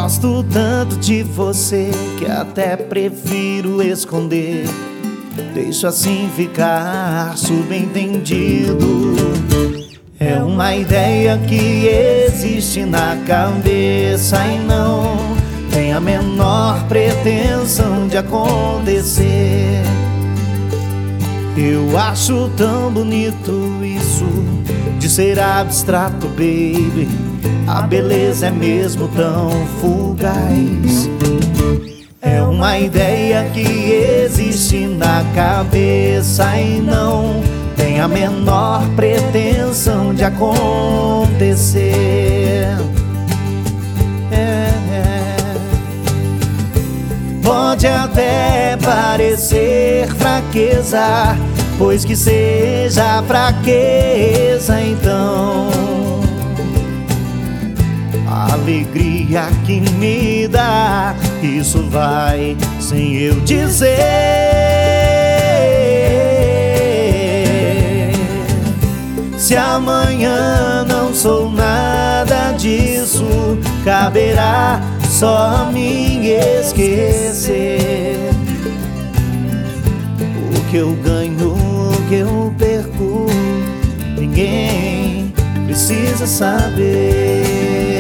Gosto tanto de você que até prefiro esconder. Deixo assim ficar subentendido. É uma ideia que existe na cabeça e não tem a menor pretensão de acontecer. Eu acho tão bonito isso de ser abstrato, baby. A beleza é mesmo tão fugaz. É uma ideia que existe na cabeça e não tem a menor pretensão de acontecer. Pode até parecer fraqueza, pois que seja fraqueza então. A alegria que me dá, isso vai sem eu dizer. Se amanhã não sou nada disso, caberá só a mim esquecer. O que eu ganho, o que eu perco, ninguém precisa saber.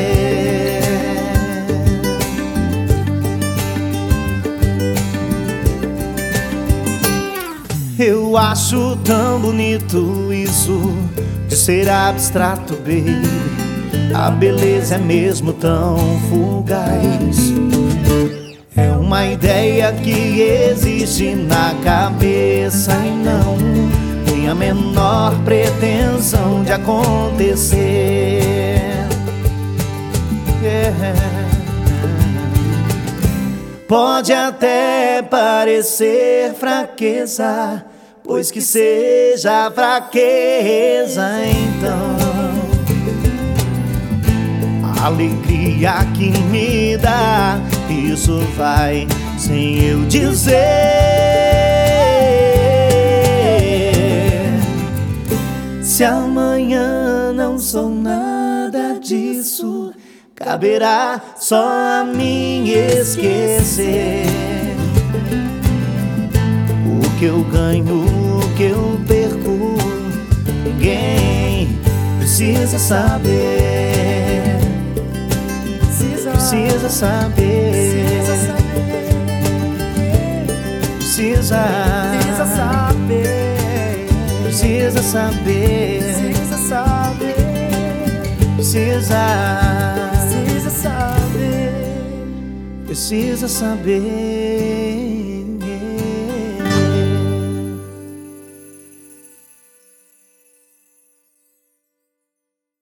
Eu acho tão bonito isso de ser abstrato, baby. A beleza é mesmo tão fugaz. É uma ideia que existe na cabeça e não tem a menor pretensão de acontecer. Pode até parecer fraqueza, pois que seja fraqueza então. A alegria que me dá, isso vai sem eu dizer. Se amanhã não sou nada disso, caberá só a mim esquecer. O que eu ganho, o que eu perco, ninguém precisa saber. Precisa saber. Precisa saber. Precisa saber. Precisa saber.